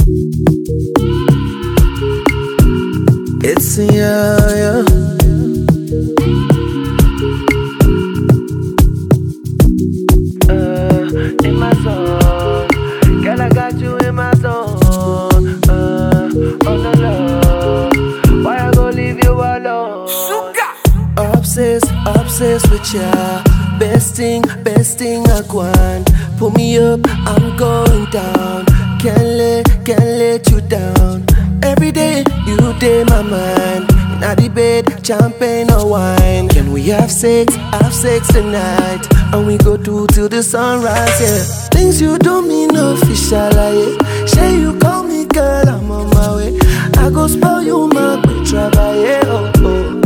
It's yeah. In my zone, girl, I got you in my zone. Oh no, love, why I go leave you alone? Obsessed with ya. Best thing I want. Pull me up, I'm going down. Can't let you down. Every day, you day my mind. In the bed, champagne or wine. Can we have sex tonight? And we go do till the sunrise, yeah. Things you don't mean official, yeah. Say you call me girl, I'm on my way. I go spoil you, my good travel, yeah, oh, oh.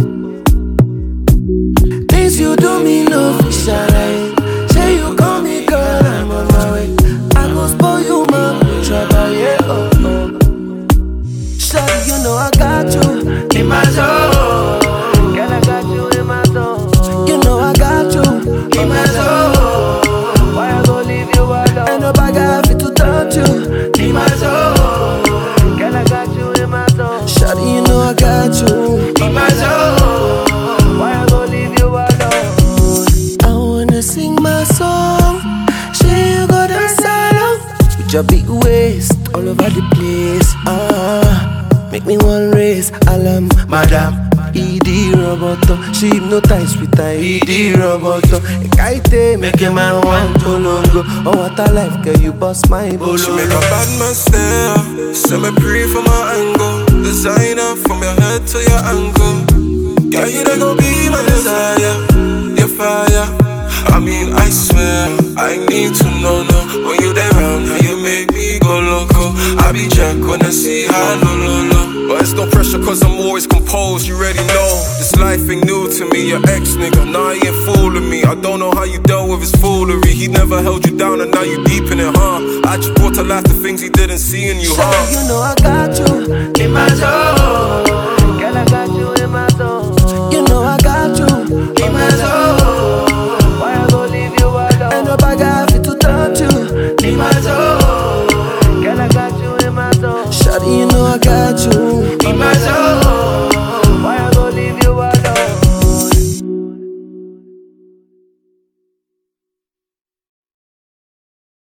Things you don't mean official, yeah. Say you call me girl, I'm on my way. I go spoil you, my good travel, yeah, oh, oh. Shawty, you know I got you in my zone. Girl, I got you in my zone. You know I got you in my zone. Why I go leave you alone? Ain't nobody got fit to touch you in my zone. Girl, I got you in my zone. Shawty, you know I got you in my zone. Why I go leave you alone? I wanna sing my song. Say you go dance along with your big waist all over the place. Make me one race, alarm, madam. ED roboto, she hypnotize with her ED roboto. Ekaite, make a man want to longo. Oh, what a life, girl, you bust my bolo. She make a bad man stare. Set me pre from my angle. Designer from your head to your ankle. Girl, you don't go be my desire. Your fire. I mean, I swear, I need to know, no. When you there around, how you make me go loco. I be jack when I see how low. But it's no pressure cause I'm always composed, you already know. This life ain't new to me, your ex nigga, now he ain't fooling me. I don't know how you dealt with his foolery. He never held you down and now you deep in it, huh? I just brought to life the things he didn't see in you, huh? You know I got you in my zone. Girl, I got you in my zone. You know I got you in my zone. Why I go leave you alone? Ain't nobody got fit to touch you in my zone. Girl, I got you in my zone. Shawty, you know I got you in my zone.